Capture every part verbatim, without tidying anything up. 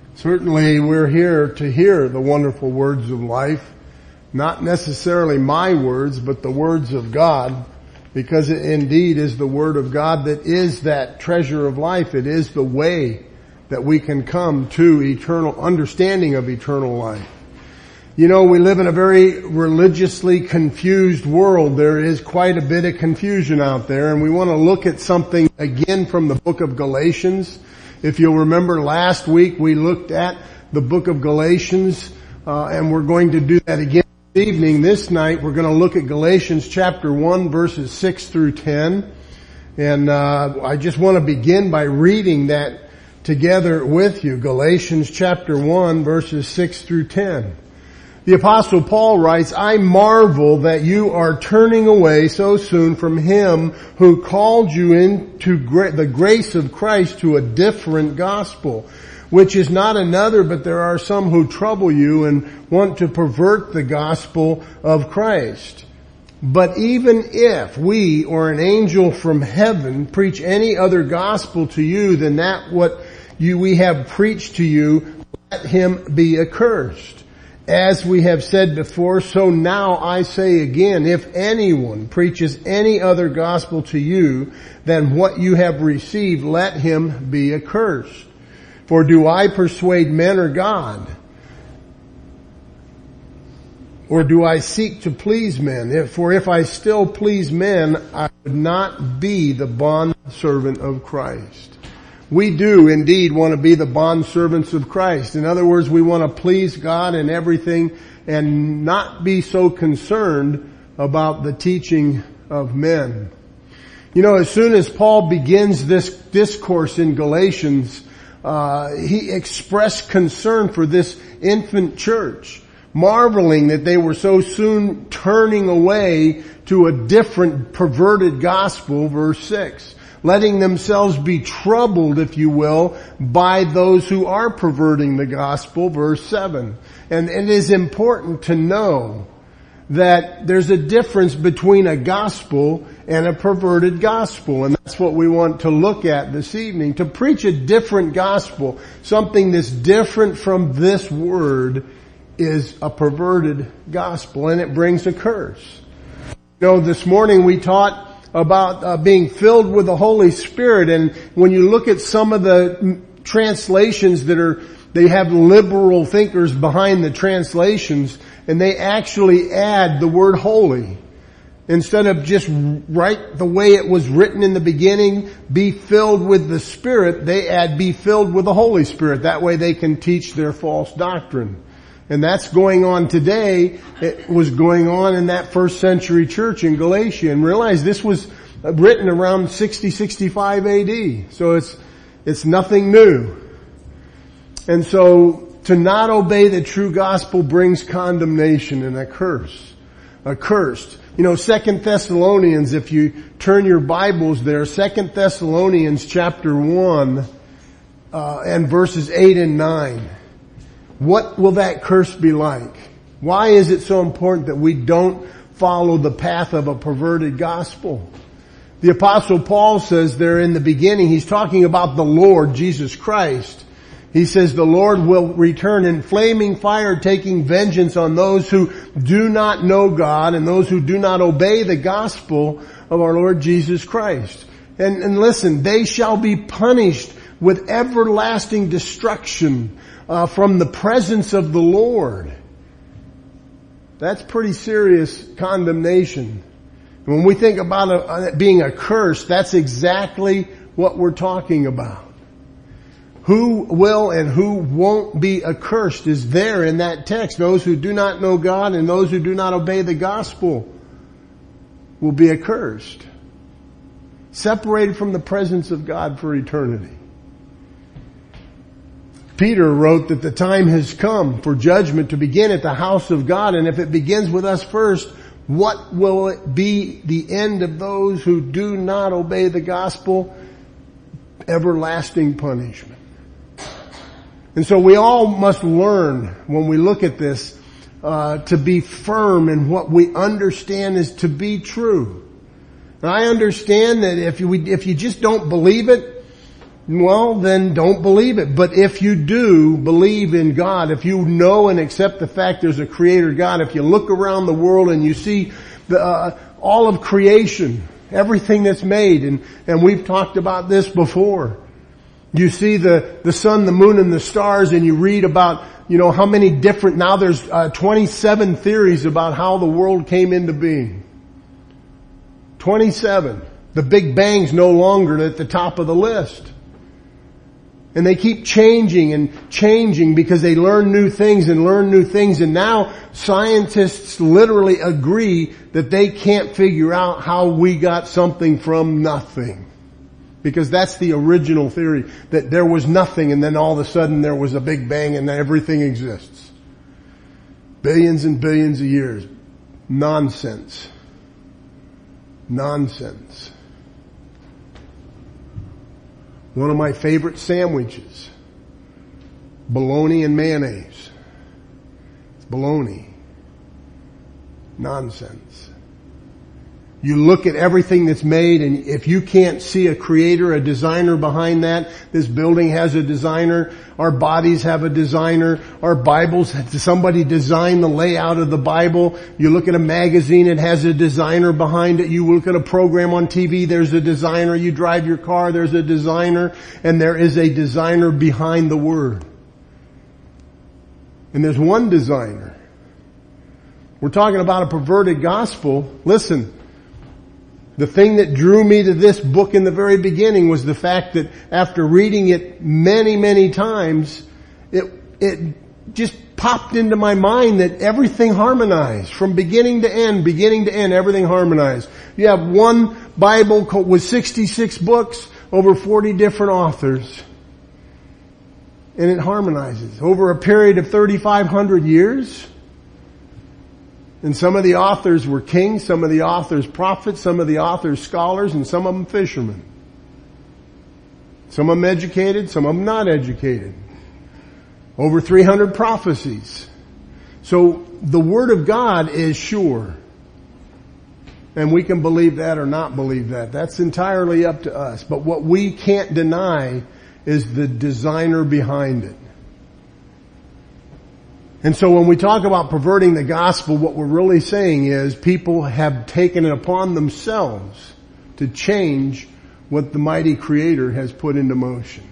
Certainly we're here to hear the wonderful words of life, not necessarily my words, but the words of God, because it indeed is the Word of God that is that treasure of life. It is the way that we can come to eternal understanding of eternal life. You know, we live in a very religiously confused world. There is quite a bit of confusion out there, and we want to look at something again from the book of Galatians. If you'll remember, last week we looked at the book of Galatians, uh, and we're going to do that again this evening. This night we're going to look at Galatians chapter one, verses six through ten. And uh, I just want to begin by reading that together with you. Galatians chapter one, verses six through ten. The Apostle Paul writes, I marvel that you are turning away so soon from Him who called you into gra- the grace of Christ to a different gospel, which is not another, but there are some who trouble you and want to pervert the gospel of Christ. But even if we or an angel from heaven preach any other gospel to you than that what you we have preached to you, let him be accursed. As we have said before, so now I say again, if anyone preaches any other gospel to you than what you have received, let him be accursed. For do I persuade men or God? Or do I seek to please men? If, for if I still please men, I would not be the bondservant of Christ. We do indeed want to be the bondservants of Christ. In other words, we want to please God in everything and not be so concerned about the teaching of men. You know, as soon as Paul begins this discourse in Galatians, uh, he expressed concern for this infant church, marveling that they were so soon turning away to a different perverted gospel, verse six. Letting themselves be troubled, if you will, by those who are perverting the gospel, verse seven. And it is important to know that there's a difference between a gospel and a perverted gospel. And that's what we want to look at this evening. To preach a different gospel, something that's different from this word, is a perverted gospel, and it brings a curse. You know, this morning we taught about uh, being filled with the Holy Spirit, and when you look at some of the translations that are, they have liberal thinkers behind the translations, and they actually add the word holy. Instead of just right the way it was written in the beginning, be filled with the Spirit, they add be filled with the Holy Spirit. That way they can teach their false doctrine. And that's going on today. It was going on in that first century church in Galatia. And realize this was written around sixty, sixty-five A D. So it's, it's nothing new. And so to not obey the true gospel brings condemnation and a curse. Accursed. You know, Second Thessalonians, if you turn your Bibles there, Second Thessalonians chapter one, uh, and verses eight and nine. What will that curse be like? Why is it so important that we don't follow the path of a perverted gospel? The Apostle Paul says there in the beginning, he's talking about the Lord Jesus Christ. He says the Lord will return in flaming fire, taking vengeance on those who do not know God and those who do not obey the gospel of our Lord Jesus Christ. And, and listen, they shall be punished with everlasting destruction Uh, from the presence of the Lord. That's pretty serious condemnation. When we think about a, a, being a curse, that's exactly what we're talking about. Who will and who won't be accursed is there in that text. Those who do not know God and those who do not obey the gospel will be accursed. Separated from the presence of God for eternity. Peter wrote that the time has come for judgment to begin at the house of God, and if it begins with us first, what will it be the end of those who do not obey the gospel? Everlasting punishment. And so we all must learn when we look at this uh, to be firm in what we understand is to be true. And I understand that if you if you just don't believe it, well, then don't believe it. But if you do believe in God, if you know and accept the fact there's a creator God, if you look around the world and you see the, uh, all of creation, everything that's made, and, and we've talked about this before. You see the, the sun, the moon, and the stars, and you read about, you know, how many different, now there's uh, twenty-seven theories about how the world came into being. twenty-seven. The Big Bang's no longer at the top of the list. And they keep changing and changing because they learn new things and learn new things. And now scientists literally agree that they can't figure out how we got something from nothing. Because that's the original theory, that there was nothing and then all of a sudden there was a Big Bang and everything exists. Billions and billions of years. Nonsense. Nonsense. One of my favorite sandwiches. Bologna and mayonnaise. It's bologna. Nonsense. You look at everything that's made, and if you can't see a creator, a designer behind that, this building has a designer, our bodies have a designer, our Bibles, somebody designed the layout of the Bible. You look at a magazine, it has a designer behind it. You look at a program on T V, there's a designer. You drive your car, there's a designer, and there is a designer behind the Word. And there's one designer. We're talking about a perverted gospel. Listen. The thing that drew me to this book in the very beginning was the fact that after reading it many, many times, it, it just popped into my mind that everything harmonized from beginning to end, beginning to end, everything harmonized. You have one Bible with sixty-six books, over forty different authors, and it harmonizes over a period of thirty-five hundred years. And some of the authors were kings, some of the authors prophets, some of the authors scholars, and some of them fishermen. Some of them educated, some of them not educated. Over three hundred prophecies. So the Word of God is sure. And we can believe that or not believe that. That's entirely up to us. But what we can't deny is the designer behind it. And so when we talk about perverting the gospel, what we're really saying is people have taken it upon themselves to change what the mighty Creator has put into motion.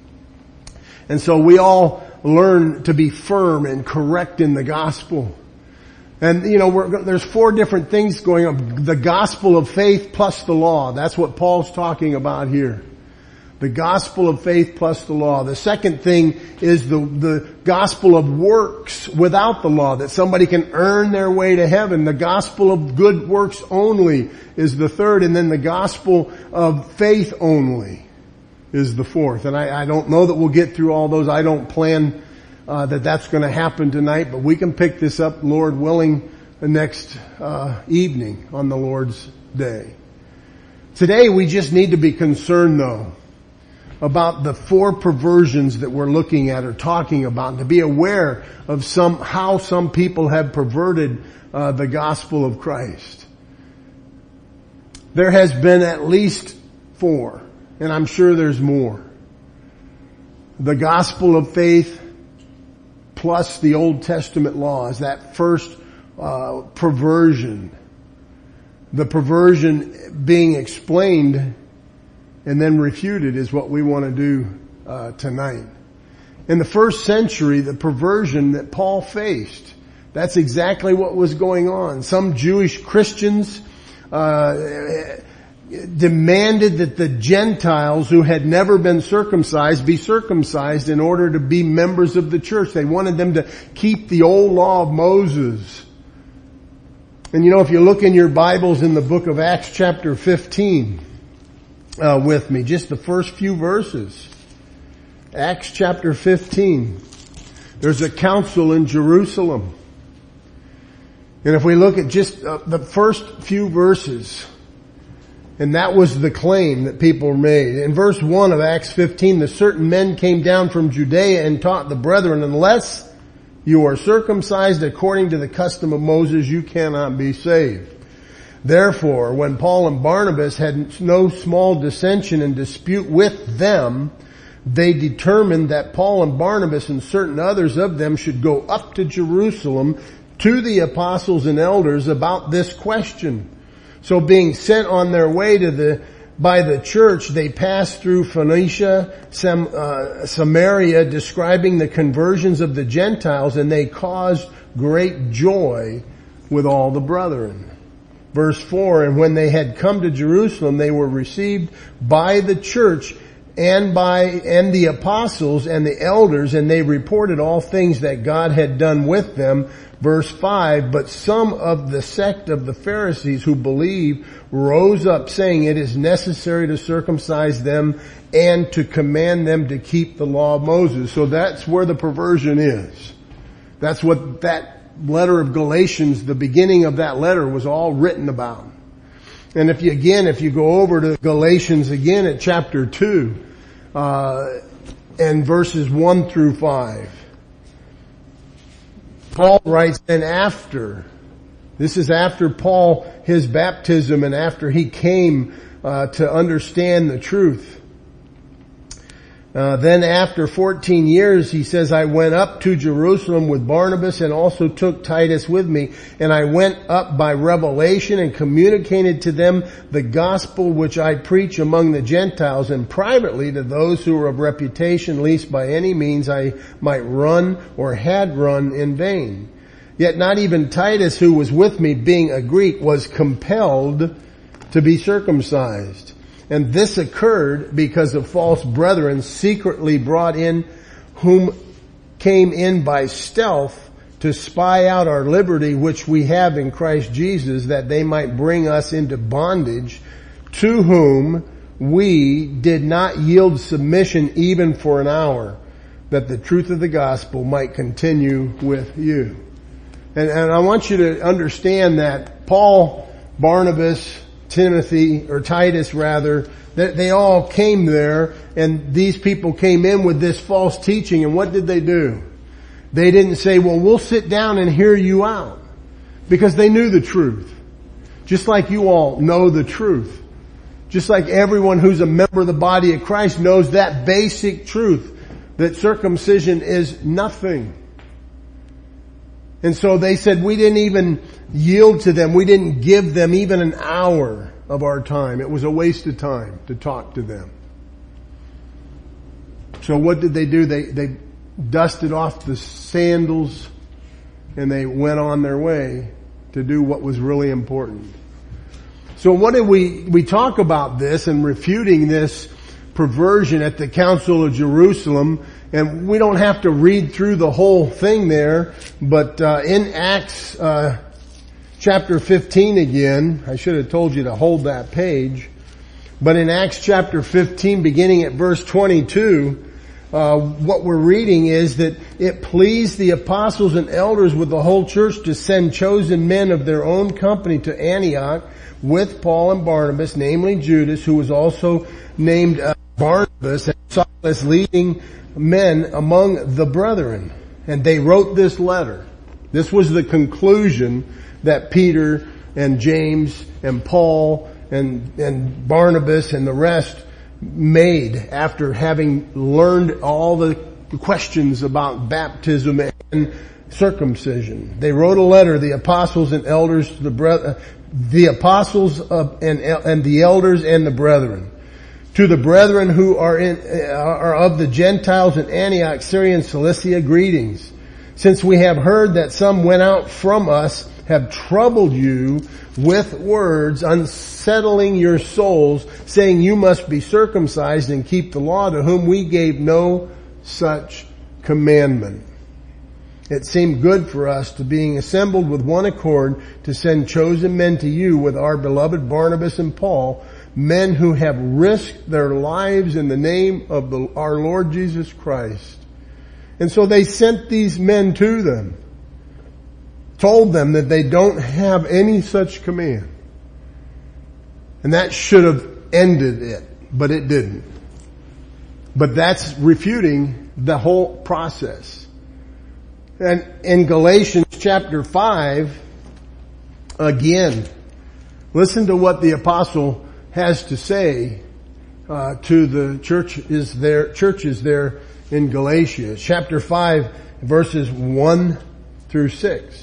And so we all learn to be firm and correct in the gospel. And, you know, we're, there's four different things going on. The gospel of faith plus the law. That's what Paul's talking about here. The gospel of faith plus the law. The second thing is the, the gospel of works without the law, that somebody can earn their way to heaven. The gospel of good works only is the third. And then the gospel of faith only is the fourth. And I, I don't know that we'll get through all those. I don't plan uh, that that's going to happen tonight, but we can pick this up, Lord willing, the next uh, evening on the Lord's day. Today we just need to be concerned, though, about the four perversions that we're looking at or talking about, and to be aware of some how some people have perverted uh, the gospel of Christ. There has been at least four, and I'm sure there's more. The gospel of faith plus the Old Testament law is that first uh, perversion. The perversion being explained and then refuted is what we want to do uh, tonight. In the first century, the perversion that Paul faced, that's exactly what was going on. Some Jewish Christians uh demanded that the Gentiles who had never been circumcised be circumcised in order to be members of the church. They wanted them to keep the old law of Moses. And you know, if you look in your Bibles in the book of Acts chapter fifteen, Uh, with me, just the first few verses. Acts chapter fifteen. There's a council in Jerusalem. And if we look at just uh, the first few verses, and that was the claim that people made. In verse one of Acts fifteen, the certain men came down from Judea and taught the brethren, unless you are circumcised according to the custom of Moses, you cannot be saved. Therefore, when Paul and Barnabas had no small dissension and dispute with them, they determined that Paul and Barnabas and certain others of them should go up to Jerusalem to the apostles and elders about this question. So being sent on their way to the by the church, they passed through Phoenicia, Sam, uh, Samaria, describing the conversions of the Gentiles, and they caused great joy with all the brethren. Verse four, and when they had come to Jerusalem, they were received by the church and by, and the apostles and the elders, and they reported all things that God had done with them. Verse five, but some of the sect of the Pharisees who believed rose up saying it is necessary to circumcise them and to command them to keep the law of Moses. So that's where the perversion is. That's what that letter of Galatians, the beginning of that letter, was all written about. And if you, again, if you go over to Galatians again at chapter two, uh, and verses one through five, Paul writes, and after, this is after Paul, his baptism, and after he came uh, to understand the truth. Uh, then after fourteen years, he says, I went up to Jerusalem with Barnabas and also took Titus with me. And I went up by revelation and communicated to them the gospel which I preach among the Gentiles and privately to those who were of reputation, lest by any means I might run or had run in vain. Yet not even Titus, who was with me, being a Greek, was compelled to be circumcised. And this occurred because of false brethren secretly brought in, whom came in by stealth to spy out our liberty which we have in Christ Jesus, that they might bring us into bondage, to whom we did not yield submission even for an hour, that the truth of the gospel might continue with you. And, and I want you to understand that Paul, Barnabas, Timothy, or Titus rather, that they all came there, and these people came in with this false teaching, and what did they do? They didn't say, well, we'll sit down and hear you out, because they knew the truth. Just like you all know the truth. Just like everyone who's a member of the body of Christ knows that basic truth, that circumcision is nothing. And so they said we didn't even yield to them. We didn't give them even an hour of our time. It was a waste of time to talk to them. So what did they do? They, they dusted off the sandals and they went on their way to do what was really important. So what did we, we talk about this and refuting this perversion at the Council of Jerusalem. And we don't have to read through the whole thing there, but uh, in Acts uh, chapter fifteen again, I should have told you to hold that page, but in Acts chapter fifteen, beginning at verse twenty-two, uh, what we're reading is that it pleased the apostles and elders with the whole church to send chosen men of their own company to Antioch with Paul and Barnabas, namely Judas, who was also named uh, Barnabas, and Silas, leading men among the brethren. And they wrote this letter. This was the conclusion that Peter and James and Paul and, and Barnabas and the rest made after having learned all the questions about baptism and circumcision. They wrote a letter, the apostles and elders to the brethren, the apostles of, and, and the elders and the brethren. To the brethren who are in, are of the Gentiles in Antioch, Syria and Cilicia, greetings. Since we have heard that some went out from us, have troubled you with words, unsettling your souls, saying you must be circumcised and keep the law, to whom we gave no such commandment. It seemed good for us, to being assembled with one accord, to send chosen men to you with our beloved Barnabas and Paul, men who have risked their lives in the name of the, our Lord Jesus Christ. And so they sent these men to them, told them that they don't have any such command. And that should have ended it, but it didn't. But that's refuting the whole process. And in Galatians chapter five, again, listen to what the apostle has to say uh, to the church is there, churches there in Galatia. Chapter five, verses one through six.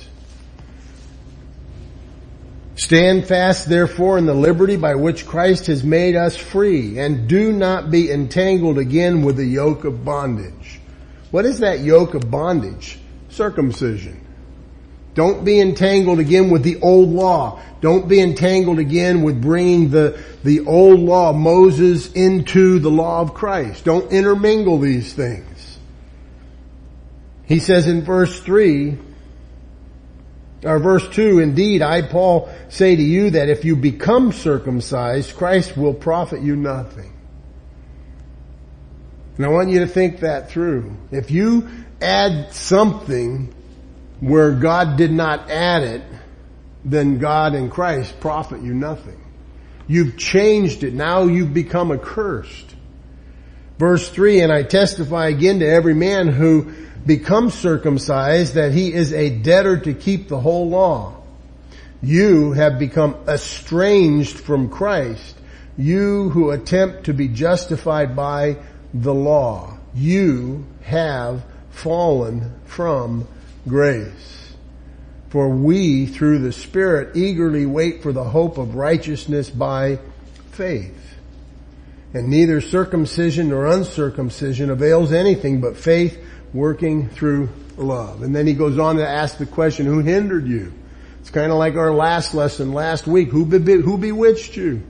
Stand fast therefore in the liberty by which Christ has made us free, and do not be entangled again with the yoke of bondage. What is that yoke of bondage? Circumcision. Don't be entangled again with the old law. Don't be entangled again with bringing the, the old law of Moses into the law of Christ. Don't intermingle these things. He says in verse three, or verse two, indeed, I, Paul, say to you that if you become circumcised, Christ will profit you nothing. And I want you to think that through. If you add something where God did not add it, then God and Christ profit you nothing. You've changed it. Now you've become accursed. Verse three, and I testify again to every man who becomes circumcised that he is a debtor to keep the whole law. You have become estranged from Christ, you who attempt to be justified by the law. You have fallen from grace. For we, through the Spirit, eagerly wait for the hope of righteousness by faith. And neither circumcision nor uncircumcision avails anything but faith working through love. And then he goes on to ask the question, who hindered you? It's kind of like our last lesson last week. Who, be- who bewitched you?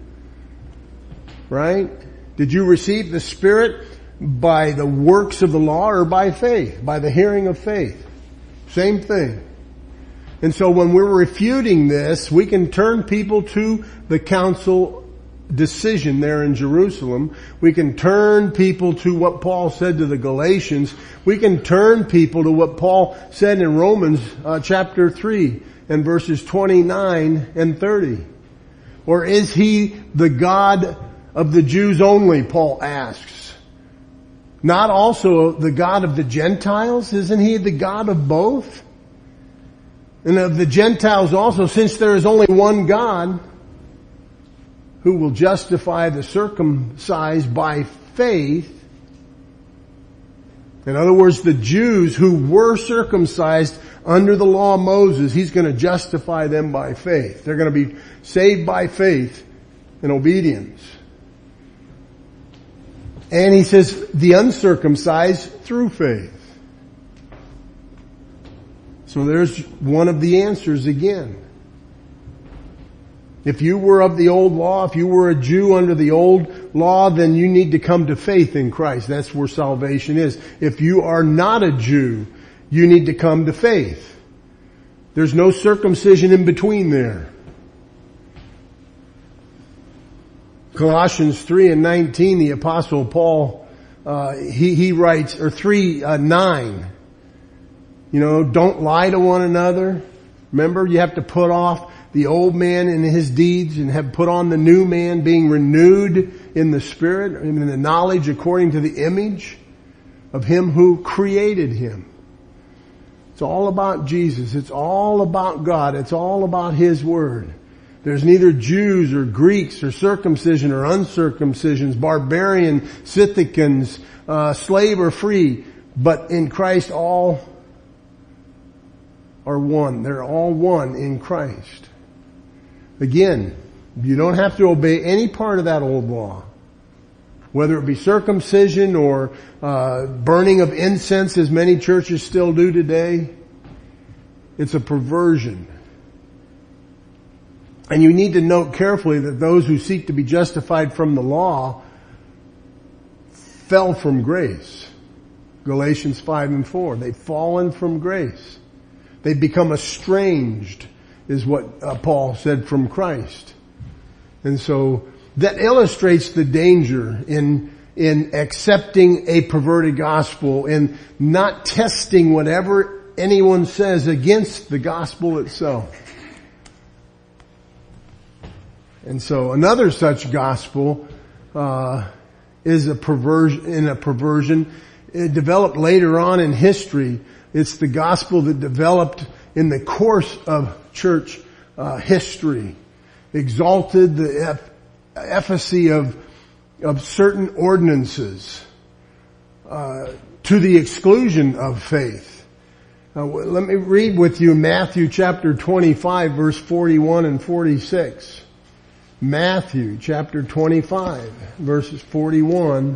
Right? Did you receive the Spirit by the works of the law or by faith? By the hearing of faith? Same thing. And so when we're refuting this, we can turn people to the council decision there in Jerusalem. We can turn people to what Paul said to the Galatians. We can turn people to what Paul said in Romans uh, chapter three and verses twenty-nine and thirty. Or is he the God of the Jews only, Paul asks. Not also the God of the Gentiles? Isn't he the God of both? And of the Gentiles also, since there is only one God who will justify the circumcised by faith. In other words, the Jews who were circumcised under the law of Moses, he's going to justify them by faith. They're going to be saved by faith and obedience. And he says the uncircumcised through faith. So there's one of the answers again. If you were of the old law, if you were a Jew under the old law, then you need to come to faith in Christ. That's where salvation is. If you are not a Jew, you need to come to faith. There's no circumcision in between there. Colossians three and nineteen, the Apostle Paul, uh, he, he writes, or three, uh, nine, you know, don't lie to one another. Remember, you have to put off the old man and his deeds and have put on the new man, being renewed in the Spirit, in the knowledge according to the image of him who created him. It's all about Jesus. It's all about God. It's all about his word. There's neither Jews or Greeks or circumcision or uncircumcisions, barbarian, Scythicans, uh, slave or free, but in Christ all are one. They're all one in Christ. Again, you don't have to obey any part of that old law. Whether it be circumcision or uh, burning of incense, as many churches still do today, it's a perversion. And you need to note carefully that those who seek to be justified from the law fell from grace. Galatians five and four. They've fallen from grace. They've become estranged, is what uh, Paul said, from Christ. And so that illustrates the danger in in accepting a perverted gospel and not testing whatever anyone says against the gospel itself. And so another such gospel uh is a perversion in a perversion. It developed later on in history. It's the gospel that developed in the course of church uh, history. Exalted the eff- efficacy of of certain ordinances uh, to the exclusion of faith. Uh, let me read with you Matthew chapter twenty-five, verse forty-one and forty-six. Matthew chapter twenty-five, verses forty-one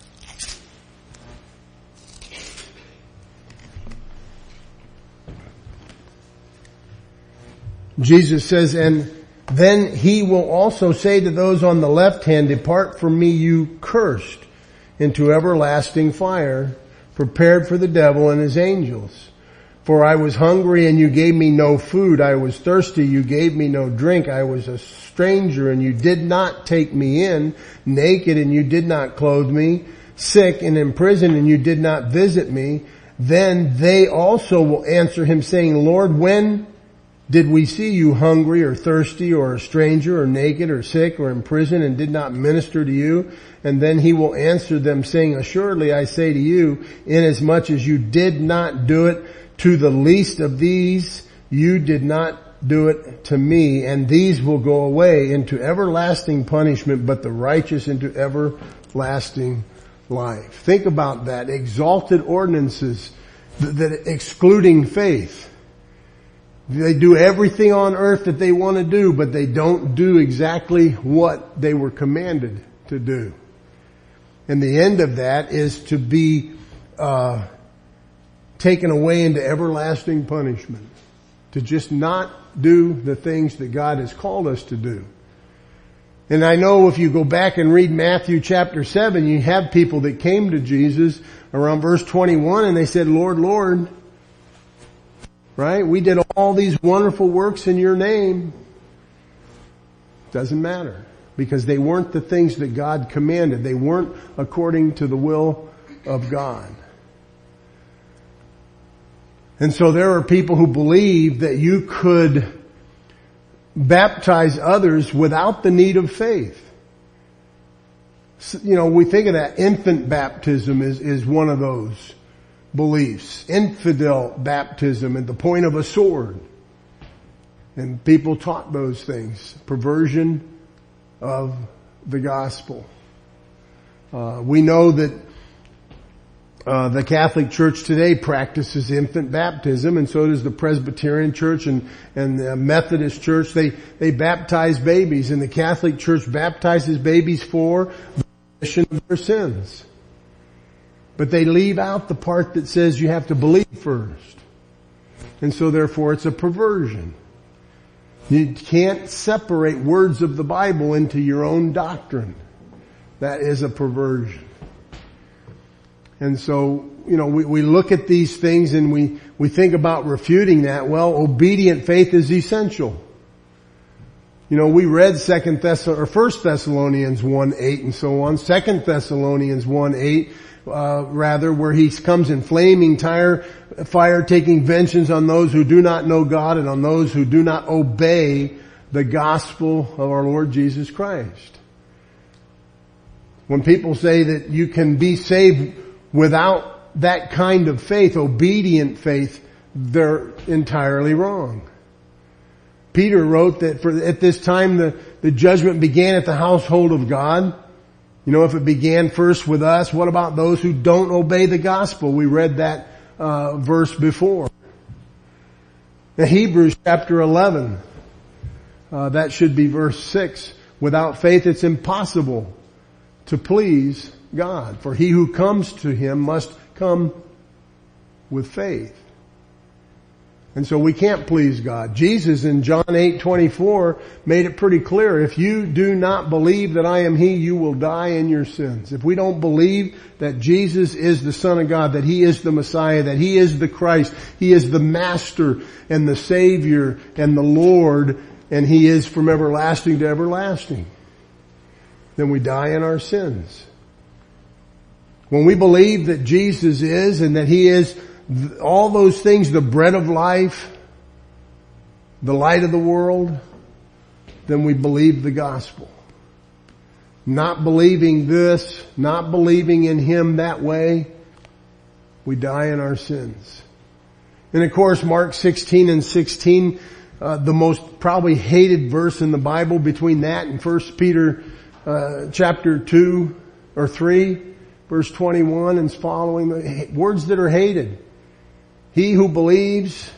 Jesus says, and then he will also say to those on the left hand, depart from me, you cursed, into everlasting fire, prepared for the devil and his angels. For I was hungry and you gave me no food. I was thirsty, you gave me no drink. I was a stranger and you did not take me in. Naked and you did not clothe me. Sick and in prison and you did not visit me. Then they also will answer him saying, Lord, when did we see you hungry or thirsty or a stranger or naked or sick or in prison and did not minister to you? And then he will answer them saying, assuredly I say to you, inasmuch as you did not do it to the least of these, you did not do it to me. And these will go away into everlasting punishment, but the righteous into everlasting life. Think about that. Exalted ordinances that excluding faith. They do everything on earth that they want to do, but they don't do exactly what they were commanded to do. And the end of that is to be uh taken away into everlasting punishment. To just not do the things that God has called us to do. And I know if you go back and read Matthew chapter seven, you have people that came to Jesus around verse twenty-one and they said, Lord, Lord, right? We did all these wonderful works in your name. Doesn't matter. Because they weren't the things that God commanded. They weren't according to the will of God. And so there are people who believe that you could baptize others without the need of faith. So, you know, we think of that infant baptism is, is one of those beliefs. Infidel baptism at the point of a sword. And people taught those things. Perversion of the gospel. Uh, we know that uh, the Catholic Church today practices infant baptism, and so does the Presbyterian Church and, and the Methodist Church. They, they baptize babies, and the Catholic Church baptizes babies for the remission of their sins. But they leave out the part that says you have to believe first. And so therefore it's a perversion. You can't separate words of the Bible into your own doctrine. That is a perversion. And so, you know, we, we look at these things and we, we think about refuting that. Well, obedient faith is essential. You know, we read Second Thess or First Thessalonians one eight and so on. Second Thessalonians one eight, uh, rather, where he comes in flaming tire, fire, taking vengeance on those who do not know God and on those who do not obey the gospel of our Lord Jesus Christ. When people say that you can be saved without that kind of faith, obedient faith, they're entirely wrong. Peter wrote that for at this time the, the judgment began at the household of God. You know, if it began first with us, what about those who don't obey the gospel? We read that uh, verse before. In Hebrews chapter eleven, uh, that should be verse six. Without faith it's impossible to please God. For he who comes to him must come with faith. And so we can't please God. Jesus in John eight twenty-four made it pretty clear. If you do not believe that I am He, you will die in your sins. If we don't believe that Jesus is the Son of God, that He is the Messiah, that He is the Christ, He is the Master and the Savior and the Lord, and He is from everlasting to everlasting, then we die in our sins. When we believe that Jesus is and that He is all those things, the bread of life, the light of the world, then we believe the gospel. Not believing this, not believing in Him that way, we die in our sins. And of course, Mark sixteen and sixteen, uh, the most probably hated verse in the Bible between that and First Peter uh, chapter two or three, verse twenty-one and following, the words that are hated. He who believes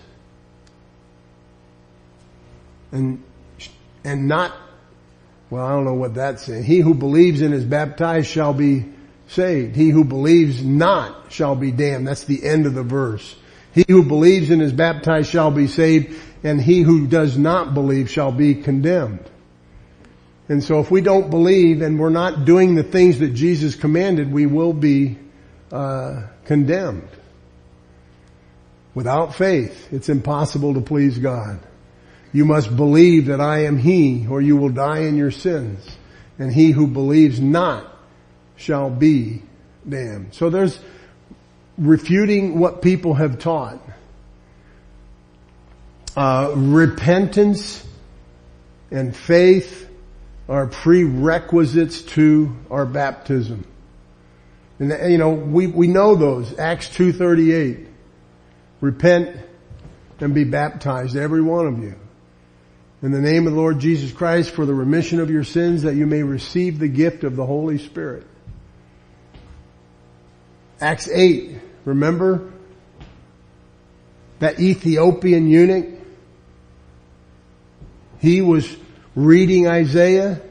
and, and not, well, I don't know what that's saying. He who believes and is baptized shall be saved. He who believes not shall be damned. That's the end of the verse. He who believes and is baptized shall be saved, and he who does not believe shall be condemned. And so if we don't believe and we're not doing the things that Jesus commanded, we will be uh, condemned. Without faith, it's impossible to please God. You must believe that I am He, or you will die in your sins. And he who believes not shall be damned. So there's refuting what people have taught. Uh, repentance and faith are prerequisites to our baptism. And you know, we, we know those. Acts two thirty-eight. Repent and be baptized, every one of you, in the name of the Lord Jesus Christ for the remission of your sins, that you may receive the gift of the Holy Spirit. Acts eight. Remember that Ethiopian eunuch? He was reading Isaiah,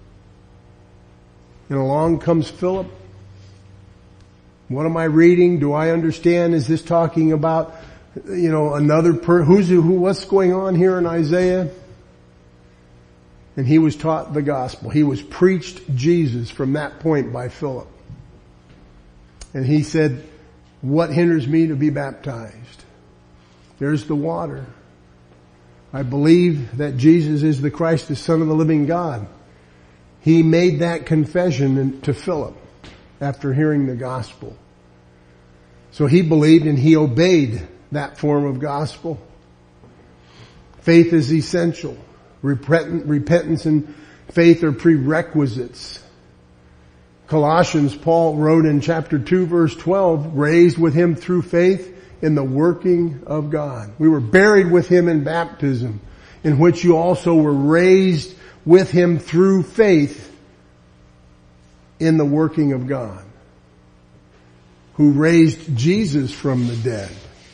and along comes Philip. What am I reading? Do I understand? Is this talking about, you know, another per, who's, who, what's going on here in Isaiah? And he was taught the gospel. He was preached Jesus from that point by Philip. And he said, what hinders me to be baptized? There's the water. I believe that Jesus is the Christ, the Son of the living God. He made that confession to Philip after hearing the gospel. So he believed and he obeyed that form of gospel. Faith is essential. Repentance and faith are prerequisites. Colossians, Paul wrote in chapter two verse twelve, raised with him through faith in the working of God. We were buried with him in baptism, in which you also were raised with him through faith in the working of God, who raised Jesus from the dead.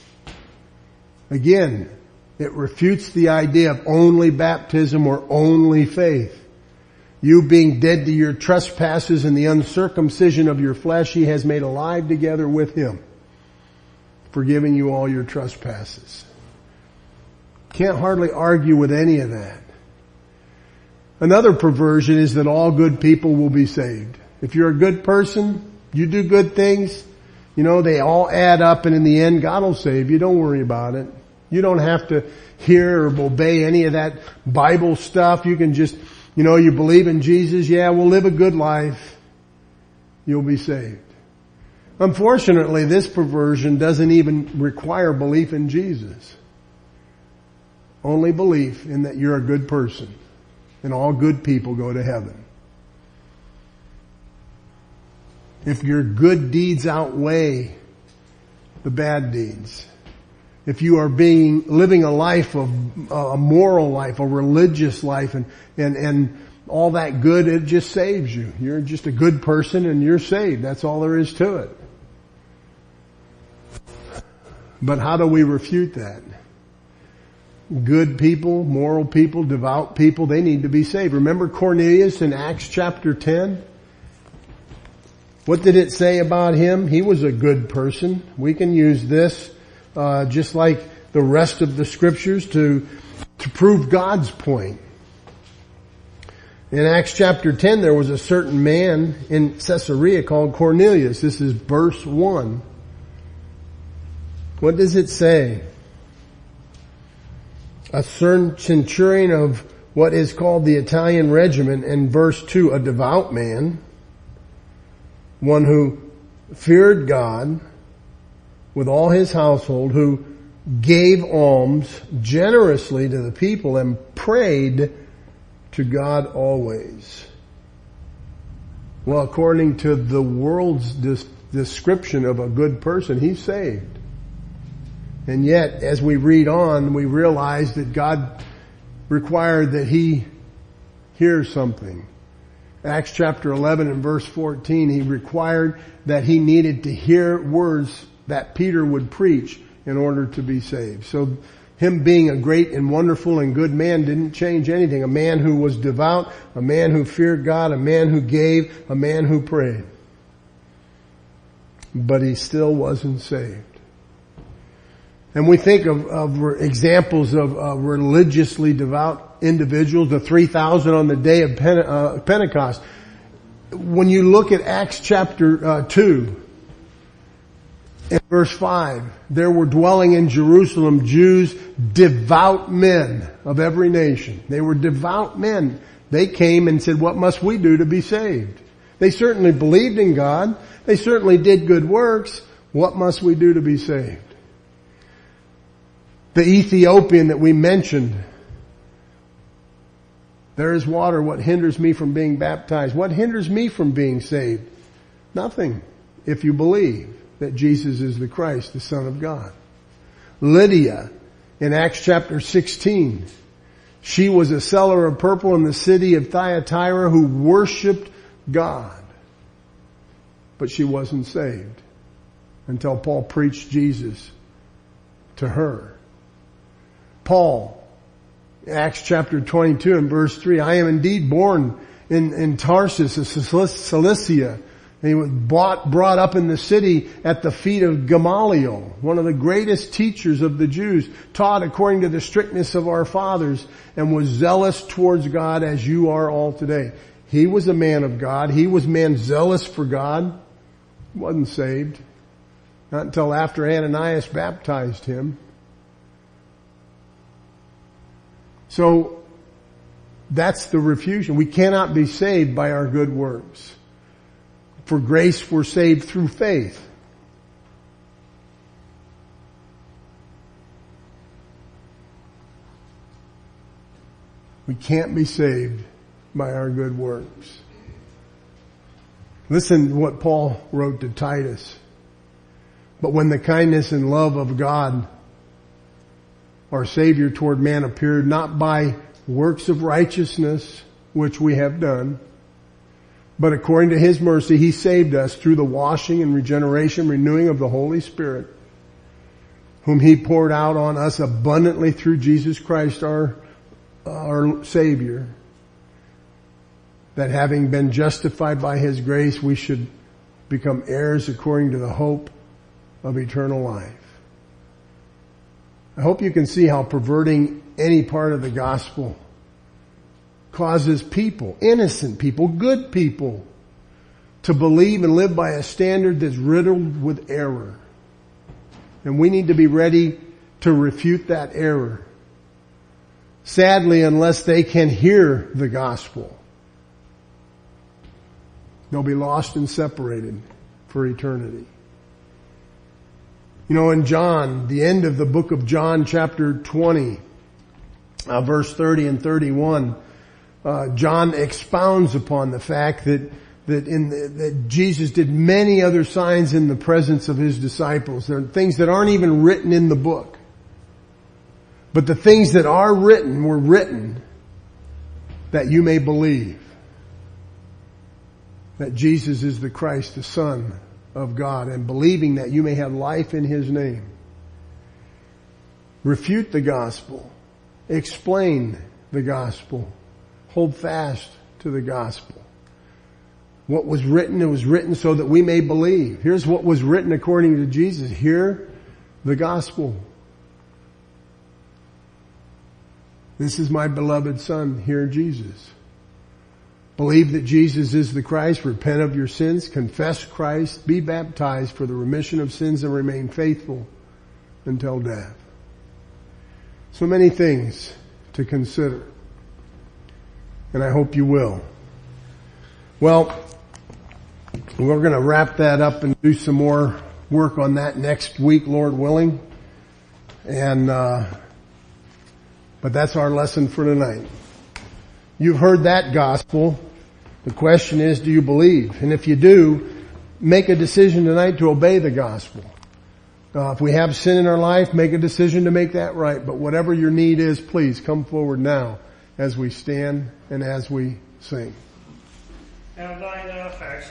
Again, it refutes the idea of only baptism or only faith. You being dead to your trespasses and the uncircumcision of your flesh, he has made alive together with him, forgiving you all your trespasses. Can't hardly argue with any of that. Another perversion is that all good people will be saved. If you're a good person, you do good things, you know, they all add up, and in the end, God will save you. Don't worry about it. You don't have to hear or obey any of that Bible stuff. You can just, you know, you believe in Jesus. Yeah, we'll live a good life. You'll be saved. Unfortunately, this perversion doesn't even require belief in Jesus. Only belief in that you're a good person, and all good people go to heaven. If your good deeds outweigh the bad deeds, if you are being, living a life of, a moral life, a religious life, and, and, and all that good, it just saves you. You're just a good person and you're saved. That's all there is to it. But how do we refute that? Good people, moral people, devout people, they need to be saved. Remember Cornelius in Acts chapter ten? What did it say about him? He was a good person. We can use this, uh, just like the rest of the scriptures to, to prove God's point. In Acts chapter ten, there was a certain man in Caesarea called Cornelius. This is verse one. What does it say? A centurion of what is called the Italian regiment, and verse two, a devout man, one who feared God with all his household, who gave alms generously to the people and prayed to God always. Well, according to the world's description of a good person, he's saved. And yet, as we read on, we realize that God required that he hear something. Acts chapter eleven and verse fourteen, he required that he needed to hear words that Peter would preach in order to be saved. So him being a great and wonderful and good man didn't change anything. A man who was devout, a man who feared God, a man who gave, a man who prayed. But he still wasn't saved. And we think of, of examples of uh, religiously devout individuals, the three thousand on the day of Pente- uh, Pentecost. When you look at Acts chapter uh, two, in verse five, there were dwelling in Jerusalem Jews, devout men of every nation. They were devout men. They came and said, what must we do to be saved? They certainly believed in God. They certainly did good works. What must we do to be saved? The Ethiopian that we mentioned, there is water. What hinders me from being baptized? What hinders me from being saved? Nothing, if you believe that Jesus is the Christ, the Son of God. Lydia, in Acts chapter sixteen, she was a seller of purple in the city of Thyatira who worshiped God. But she wasn't saved until Paul preached Jesus to her. Paul, Acts chapter twenty-two and verse three, I am indeed born in, in Tarsus of Cilicia. And he was bought, brought up in the city at the feet of Gamaliel, one of the greatest teachers of the Jews, taught according to the strictness of our fathers, and was zealous towards God as you are all today. He was a man of God. He was man zealous for God. He wasn't saved. Not until after Ananias baptized him. So, that's the refusion. We cannot be saved by our good works. For grace we're saved through faith. We can't be saved by our good works. Listen to what Paul wrote to Titus. But when the kindness and love of God, our Savior toward man, appeared not by works of righteousness, which we have done, but according to His mercy, He saved us through the washing and regeneration, renewing of the Holy Spirit, whom He poured out on us abundantly through Jesus Christ, our, our Savior, that having been justified by His grace, we should become heirs according to the hope of eternal life. I hope you can see how perverting any part of the gospel causes people, innocent people, good people, to believe and live by a standard that's riddled with error. And we need to be ready to refute that error. Sadly, unless they can hear the gospel, they'll be lost and separated for eternity. You know, in John, the end of the book of John, chapter twenty, uh, verse thirty and thirty-one, uh, John expounds upon the fact that that in the, that Jesus did many other signs in the presence of His disciples. There are things that aren't even written in the book. But the things that are written were written that you may believe that Jesus is the Christ, the Son of God, and believing that you may have life in His name. Refute the gospel. Explain the gospel. Hold fast to the gospel. What was written, it was written so that we may believe. Here's what was written according to Jesus. Hear the gospel. This is my beloved Son. Hear Jesus. Believe that Jesus is the Christ. Repent of your sins. Confess Christ. Be baptized for the remission of sins and remain faithful until death. So many things to consider. And I hope you will. Well, we're going to wrap that up and do some more work on that next week, Lord willing. And, uh, but that's our lesson for tonight. You've heard that gospel. The question is, do you believe? And if you do, make a decision tonight to obey the gospel. Uh, if we have sin in our life, make a decision to make that right. But whatever your need is, please come forward now as we stand and as we sing. and of thine affects